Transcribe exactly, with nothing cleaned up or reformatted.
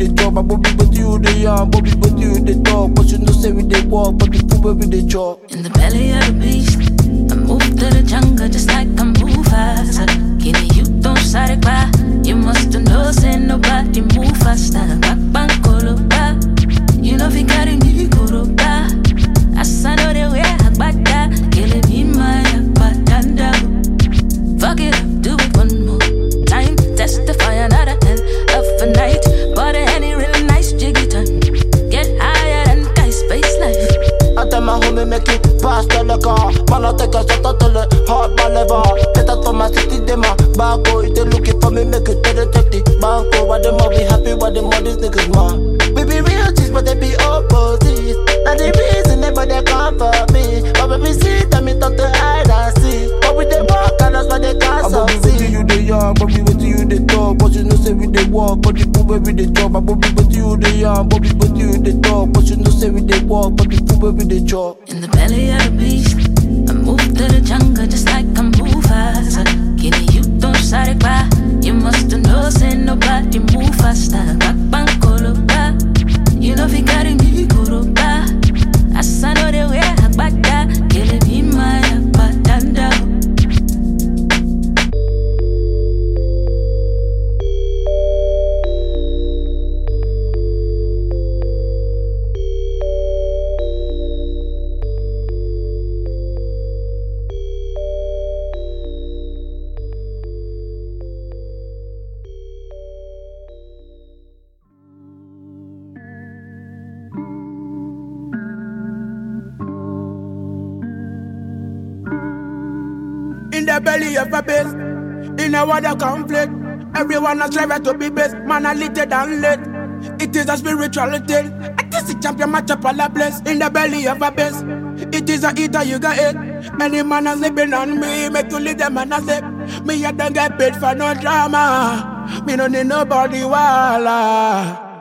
the chop. I Bobby but you the young, Bobby but you the talk. But you know say we dey walk, but the food where we dey chop. In the belly of the beast, I move to the jungle just like I move faster. Kitty, you don't side by. You must know say nobody move faster. Back bang koloba, you know fi carry me koloba. Asa know the way I back that. Kill it be my patanda. Fuck it up, do it one more time. Testify another hell of a night. But any real nice jiggy time. Get higher than sky space life. I tell my homie make it pass the car. Man I take a shot at the hard lever. Get out from my city, they my banco. If they looking for me, make it to the thirty banco. Why them all be happy, why them all these niggas man? We be real cheese, but they be opposite. Now they reason they but they come for me. But when we see them, it talk to hide and see. But we they walk and that's why they can't succeed. You the young, but we with you the talk. But you know say we they walk, but the food where we they chop. But we with you the young, but we with you the talk. But you know say we they walk, but the food where we they chop. In the belly of the beast, I move to the jungle just like I move faster. Kitty, you don't side by. You must know say nobody move faster. Back bang koloba, you know fi carry me koloba. Asa know the way I back that. Kill it be my patanda. In the belly of a beast, in a world of conflict, everyone has strived to be best, man a little than lit. It is a spiritual thing. It is a champion match up all a place. In the belly of a beast, it is a eater you got it. Any man a sleeping on me, make you leave them man a sleep. Me I don't get paid for no drama. Me no need nobody walla.